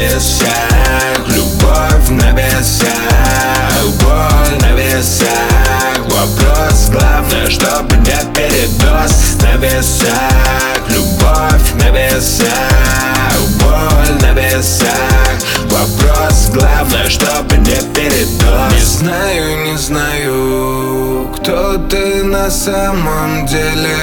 весах, любовь на весах, боль на весах. Вопрос главное, чтобы не передоз. На весах, любовь на весах, боль на весах. Вопрос главное, чтобы не передоз. Не знаю, кто ты на самом деле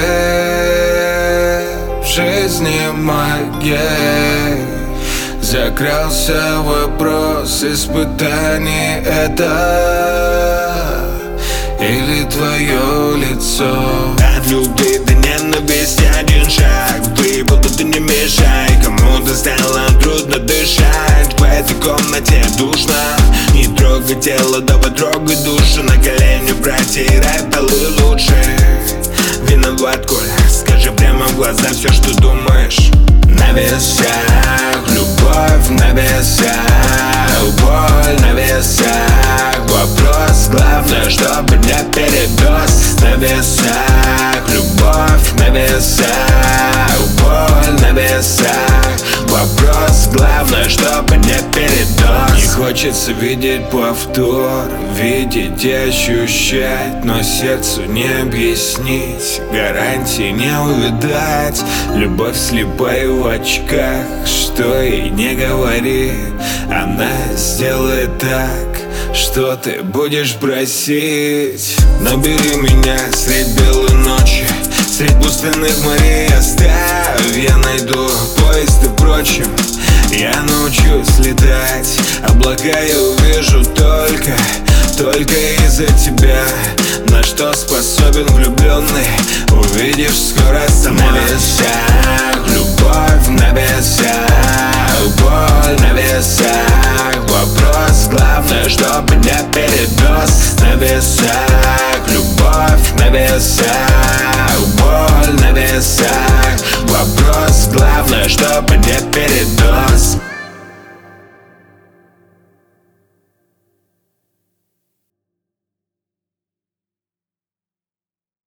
в жизни моей. Закрался вопрос, испытаний это или твое лицо? От любви до ненависти один шаг. Ты будто не мешай, кому-то стало трудно дышать. В этой комнате душно. Не трогай тело, давай трогай душу. На колени протирай полы лучше. Виноват, коль, скажи прямо в глаза все, что думаешь. На весах, любовь на весах, боль на весах. Вопрос главное, чтобы не передоз. На весах, любовь на весах, боль на весах. Вопрос главное, чтобы не передоз. Не хочется видеть повтор, видеть и ощущать, но сердцу не объяснить, гарантии не увидать. Любовь слепая в очках, что ей не говори, она сделает так, что ты будешь просить. Набери меня средь белой ночи, средь пустынных морей оставь. Я найду поезд и прочим, я научусь летать. Облака я увижу только из-за тебя. На что способен влюбленный, увидишь скоро сама. На весах, любовь